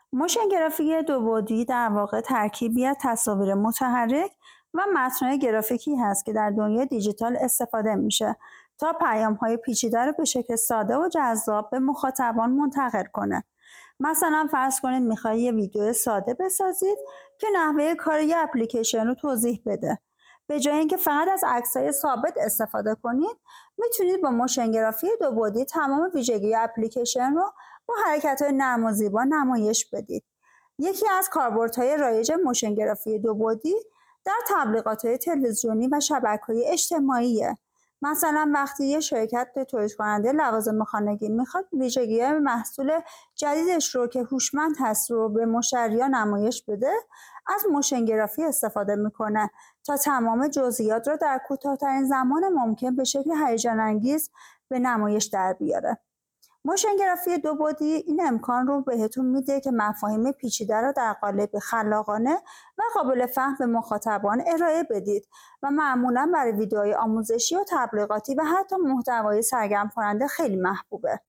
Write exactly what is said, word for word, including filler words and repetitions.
موشن گرافیک دو بعدی در واقع ترکیبی از تصاویر متحرک و متن‌های گرافیکی هست که در دنیای دیجیتال استفاده میشه تا پیام‌های پیچیده رو به شکل ساده و جذاب به مخاطبان منتقل کنه. مثلا فرض کنید میخواید یه ویدیو ساده بسازید که نحوه کار یه اپلیکیشن رو توضیح بده. به جای اینکه فقط از عکس‌های ثابت استفاده کنید، میتونید با موشن گرافیک دو بعدی تمام ویژگی اپلیکیشن رو با حرکت‌های نرم و زیبا نمایش بدید. یکی از کاربردهای رایج موشن گرافیک دو بعدی در تبلیغات‌های تلویزیونی و شبکه‌های اجتماعیه. مثلا وقتی یه شرکت تولید کننده لوازم خانگی میخواد ویژگی محصول جدیدش رو که هوشمند هست رو به مشتریان نمایش بده، از موشن گرافیک استفاده میکنه تا تمام جزئیات رو در کوتاه‌ترین زمان ممکن به شکل هیجان انگیز به نمایش در بیاره. موشن گرافیک دو بعدی این امکان رو بهتون میده که مفاهیم پیچیده رو در قالب خلاقانه و قابل فهم به مخاطبان ارائه بدید و معمولا برای ویدیوهای آموزشی و تبلیغاتی و حتی محتوای سرگرم کننده خیلی محبوبه.